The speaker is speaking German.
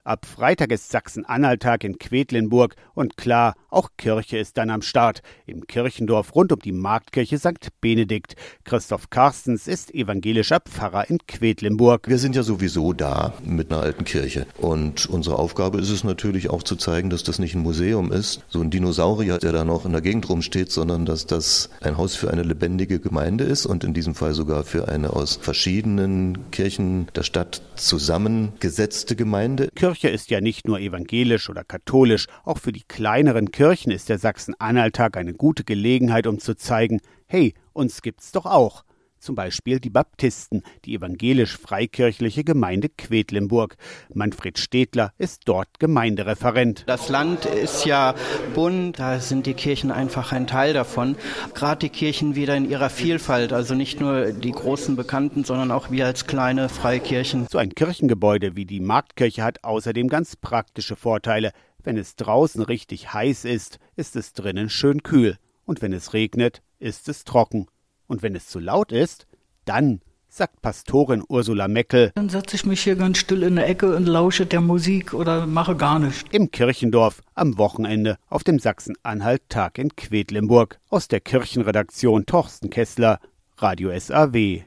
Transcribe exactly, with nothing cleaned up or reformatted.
Ab Freitag ist Sachsen-Anhalt-Tag in Quedlinburg und klar, auch Kirche ist dann am Start. Im Kirchendorf rund um die Marktkirche Sankt Benedikt. Christoph Karstens ist evangelischer Pfarrer in Quedlinburg. Wir sind ja sowieso da mit einer alten Kirche. Und unsere Aufgabe ist es natürlich auch zu zeigen, dass das nicht ein Museum ist, so ein Dinosaurier, der da noch in der Gegend rumsteht, sondern dass das ein Haus für eine lebendige Gemeinde ist und in diesem Fall sogar für eine aus verschiedenen Kirchen der Stadt zusammengesetzte Gemeinde. Kirche ist ja nicht nur evangelisch oder katholisch, auch für die kleineren Kirchen ist der Sachsen-Anhalt-Tag eine gute Gelegenheit, um zu zeigen, hey, uns gibt's doch auch. Zum Beispiel die Baptisten, die evangelisch-freikirchliche Gemeinde Quedlinburg. Manfred Stedler ist dort Gemeindereferent. Das Land ist ja bunt, da sind die Kirchen einfach ein Teil davon. Gerade die Kirchen wieder in ihrer Vielfalt, also nicht nur die großen Bekannten, sondern auch wir als kleine Freikirchen. So ein Kirchengebäude wie die Marktkirche hat außerdem ganz praktische Vorteile. Wenn es draußen richtig heiß ist, ist es drinnen schön kühl. Und wenn es regnet, ist es trocken. Und wenn es zu laut ist, dann, sagt Pastorin Ursula Meckel, dann setze ich mich hier ganz still in der Ecke und lausche der Musik oder mache gar nichts. Im Kirchendorf am Wochenende auf dem Sachsen-Anhalt-Tag in Quedlinburg. Aus der Kirchenredaktion Torsten Kessler, Radio S A W.